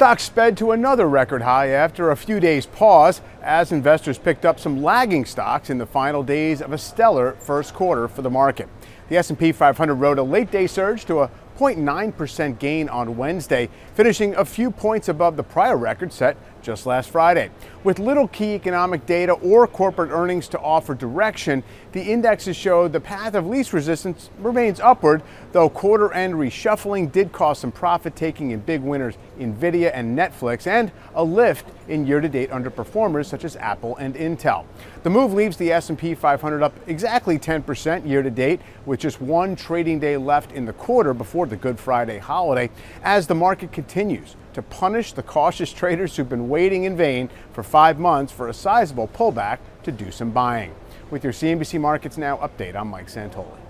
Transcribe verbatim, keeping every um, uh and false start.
Stocks sped to another record high after a few days pause as investors picked up some lagging stocks in the final days of a stellar first quarter for the market. The S and P five hundred rode a late day surge to a zero point nine percent gain on Wednesday, finishing a few points above the prior record set just last Friday. With little key economic data or corporate earnings to offer direction, the indexes showed the path of least resistance remains upward, though quarter-end reshuffling did cause some profit-taking in big winners Nvidia and Netflix, and a lift in year-to-date underperformers such as Apple and Intel. The move leaves the S and P five hundred up exactly ten percent year-to-date, with just one trading day left in the quarter before the Good Friday holiday, as the market continues to punish the cautious traders who've been waiting in vain for five months for a sizable pullback to do some buying. With your C N B C Markets Now update, I'm Mike Santoli.